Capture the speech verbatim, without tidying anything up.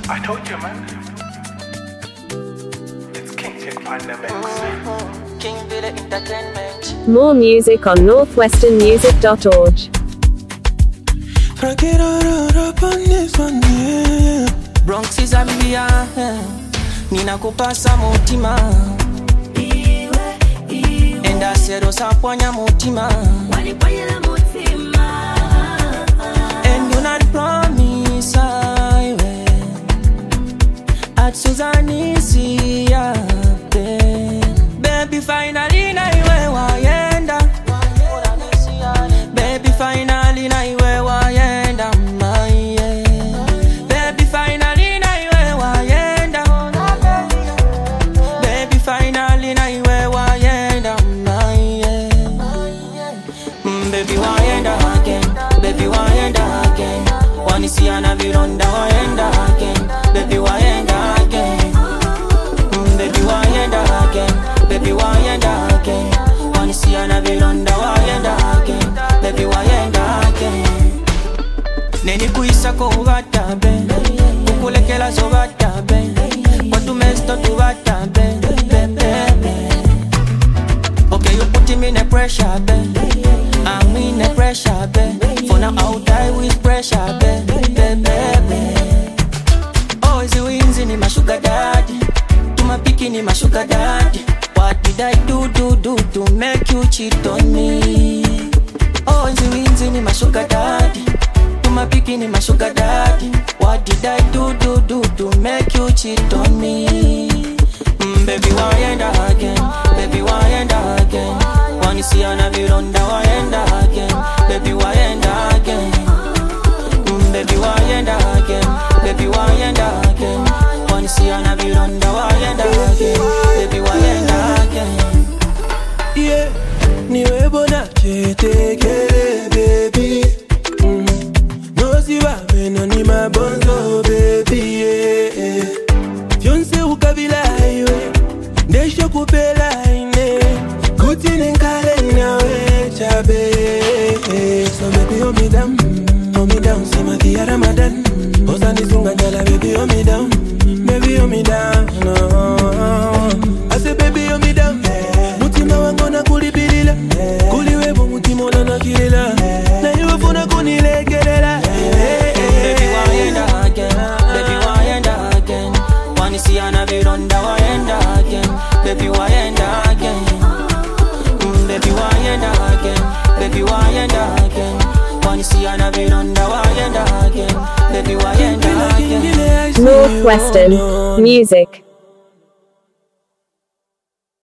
I told you, man. It's King Tech Pandemics. King Villa Entertainment. More music on northwestern music dot org. Bronx is Zambia. Ninakupasa mutima. Enda sero saponya mutima. And you not promise I will. At Suzanne see ya. Baby finally na iwe wayenda. Baby finally na iwe wayenda. Baby finally na iwe wayenda. Baby finally na iwe wayenda. Baby wayenda again. Baby wayenda again. Wanisiana vironda wayenda again. Baby wayenda again. Baby wayenda again. Baby wayenda again. Wanisiana vironda wayenda again. Baby wayenda again. Neni kuisa ko ugata be. Kukulekela so gata be. Watu mesto tu gata be. Okay, you put him in a pressure be. I'm in a pressure be. For now I'll die with pressure be. Oh, is the wings in my sugar daddy. To my picking in my sugar daddy. What did I do, do, do to make you cheat on me? Oh, is the wings in my sugar daddy. To my picking in my sugar daddy. What did I do, do, do to make you cheat on me? Mm, baby, why end again? Baby, why end again? Wanna see an avironda, why end again? Baby, why end again? Mm, baby, why end again? Baby, why end again? Wanna see an avironda, why end again? Baby, why end again? Yeah, niwe bona chete kere baby. Mm. No si va meno ni mabonzo baby. Yeah. Fionse ukabila iwe, desho kupela ine. Kutine nkale nawe chabe. So baby hold me down, hold me down. Sema kia Ramadan. Osani sunga jala baby hold me down, baby hold me down. No. I say baby hold me down. Mutima wangu na kulipilila, kuliwebo mutima na kilila. Na iwe funa kunilegelela. Baby why end again? Baby why end again? Wanna see an avironda why end again? Baby why end again? Mm, baby why end again? Baby why end again? Wanna see an avironda why end again? Baby why end again? Northwestern music.